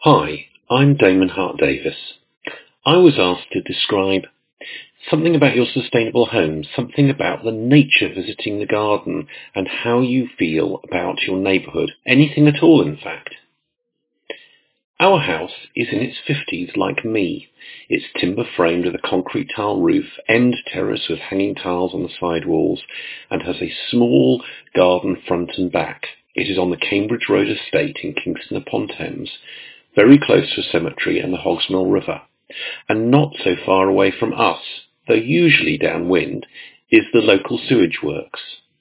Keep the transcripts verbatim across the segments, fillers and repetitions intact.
Hi, I'm Damon Hart-Davis. I was asked to describe something about your sustainable home, something about the nature visiting the garden and how you feel about your neighbourhood, anything at all in fact. Our house is in its fifties like me. It's timber framed with a concrete tile roof, end terrace with hanging tiles on the side walls, and has a small garden front and back. It is on the Cambridge Road estate in Kingston upon Thames, very close to a cemetery and the Hogsmill River, and not so far away from us, though usually downwind, is the local sewage works.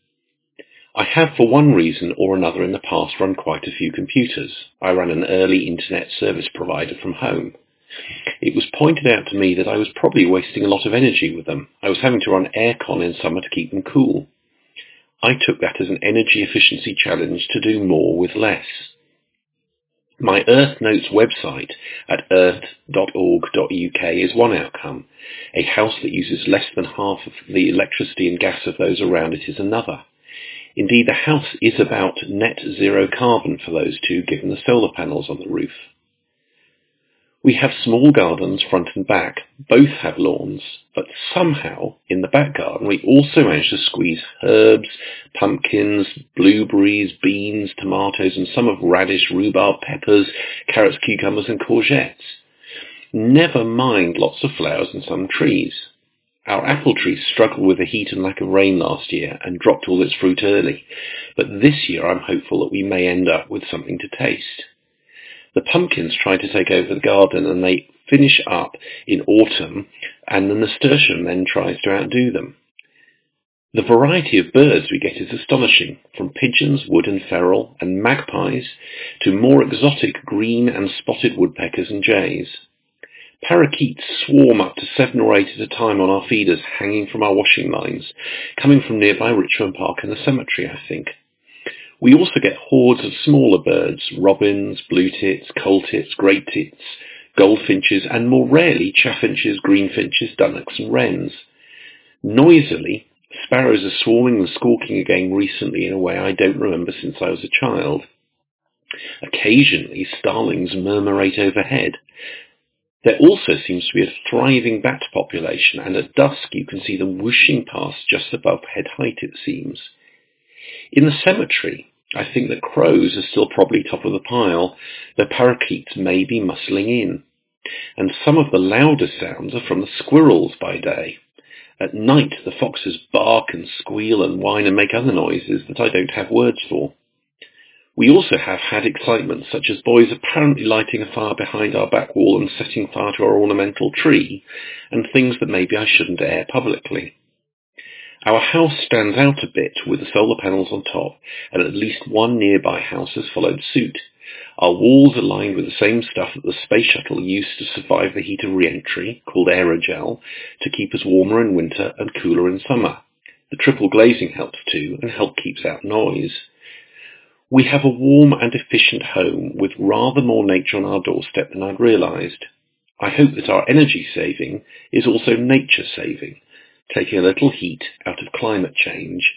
I have, for one reason or another in the past, run quite a few computers. I ran an early internet service provider from home. It was pointed out to me that I was probably wasting a lot of energy with them. I was having to run aircon in summer to keep them cool. I took that as an energy efficiency challenge to do more with less. My Earth Notes website at earth dot org dot U K is one outcome. A house that uses less than half of the electricity and gas of those around it is another. Indeed, the house is about net zero carbon for those two, given the solar panels on the roof. We have small gardens front and back. Both have lawns, but somehow in the back garden we also manage to squeeze herbs, pumpkins, blueberries, beans, tomatoes, and some of radish, rhubarb, peppers, carrots, cucumbers, and courgettes. Never mind lots of flowers and some trees. Our apple tree struggled with the heat and lack of rain last year and dropped all its fruit early, but this year I'm hopeful that we may end up with something to taste. The pumpkins try to take over the garden and they finish up in autumn, and the nasturtium then tries to outdo them. The variety of birds we get is astonishing, from pigeons, wood and feral, and magpies, to more exotic green and spotted woodpeckers and jays. Parakeets swarm up to seven or eight at a time on our feeders hanging from our washing lines, coming from nearby Richmond Park and the cemetery, I think. We also get hordes of smaller birds, robins, blue tits, coal tits, great tits, goldfinches, and more rarely chaffinches, greenfinches, dunnocks and wrens. Noisily, sparrows are swarming and squawking again recently in a way I don't remember since I was a child. Occasionally, starlings murmurate overhead. There also seems to be a thriving bat population, and at dusk you can see them whooshing past just above head height, it seems. In the cemetery, I think that crows are still probably top of the pile, though parakeets may be muscling in. And some of the louder sounds are from the squirrels by day. At night, the foxes bark and squeal and whine and make other noises that I don't have words for. We also have had excitement, such as boys apparently lighting a fire behind our back wall and setting fire to our ornamental tree, and things that maybe I shouldn't air publicly. Our house stands out a bit with the solar panels on top, and at least one nearby house has followed suit. Our walls are lined with the same stuff that the space shuttle used to survive the heat of re-entry, called aerogel, to keep us warmer in winter and cooler in summer. The triple glazing helps too, and help keeps out noise. We have a warm and efficient home with rather more nature on our doorstep than I'd realised. I hope that our energy saving is also nature saving, taking a little heat out of climate change